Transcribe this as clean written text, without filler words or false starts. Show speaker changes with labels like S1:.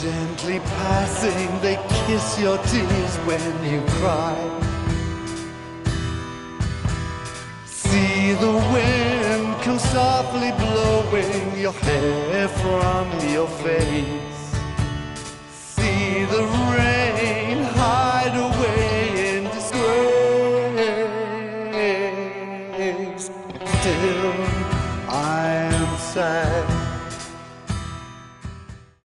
S1: Gently passing, they kiss your tears when you cry. See the wind come softly blowing your hair from your face. See the rain hide away in disgrace. Still I am sad.